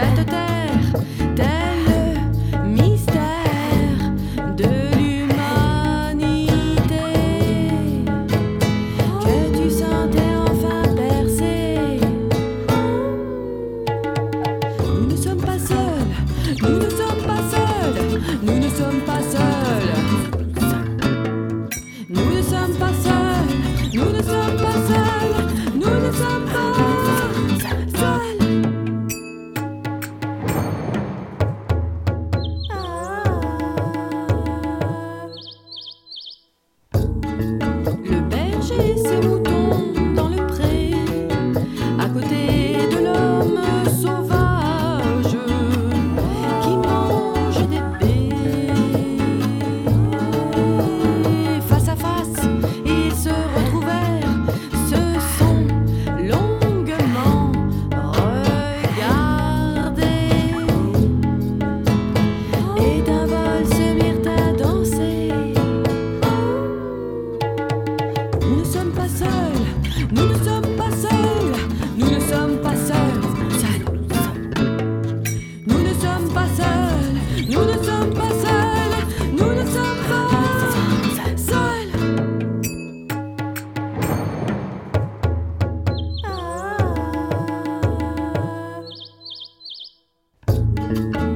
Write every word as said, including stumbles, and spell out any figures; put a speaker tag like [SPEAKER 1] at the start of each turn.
[SPEAKER 1] cette terre, tel le mystère de l'humanité, que tu sentais enfin percer. Nous ne sommes pas seuls, nous ne sommes pas seuls, nous ne sommes pas seuls. Nous ne sommes pas seuls, nous ne sommes pas seuls, nous ne sommes pas seuls. Le berger et ses moutons dans le pré, à côté de l'homme sauvage qui mange des baies. Face à face, ils se retrouvèrent, se sont longuement regardés et d'un vol se mirent à danser. Nous ne sommes pas seuls, nous ne sommes pas seuls, nous ne sommes pas seuls, seuls. Nous ne sommes pas seuls, nous ne sommes pas seuls, nous ne sommes pas seuls. Ah.